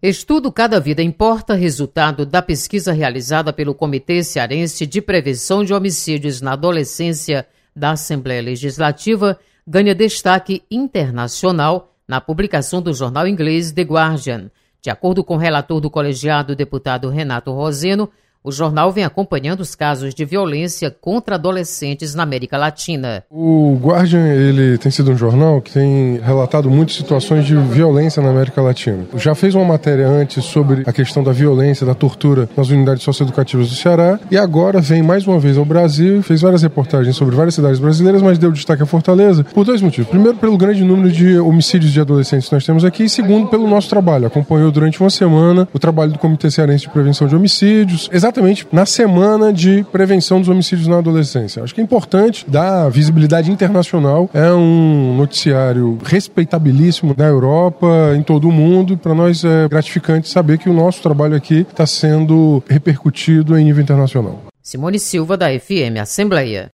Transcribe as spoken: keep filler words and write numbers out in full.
Estudo Cada Vida Importa, resultado da pesquisa realizada pelo Comitê Cearense de Prevenção de Homicídios na Adolescência da Assembleia Legislativa, ganha destaque internacional na publicação do jornal inglês The Guardian. De acordo com o relator do colegiado, deputado Renato Roseno, o jornal vem acompanhando os casos de violência contra adolescentes na América Latina. O Guardian, ele tem sido um jornal que tem relatado muitas situações de violência na América Latina. Já fez uma matéria antes sobre a questão da violência, da tortura nas unidades socioeducativas do Ceará e agora vem mais uma vez ao Brasil, fez várias reportagens sobre várias cidades brasileiras, mas deu destaque à Fortaleza por dois motivos. Primeiro, pelo grande número de homicídios de adolescentes que nós temos aqui e segundo, pelo nosso trabalho. Acompanhou durante uma semana o trabalho do Comitê Cearense de Prevenção de Homicídios, exatamente na semana de prevenção dos homicídios na adolescência. Acho que é importante dar visibilidade internacional. É um noticiário respeitabilíssimo na Europa, em todo o mundo. Para nós é gratificante saber que o nosso trabalho aqui está sendo repercutido em nível internacional. Simone Silva, da F M Assembleia.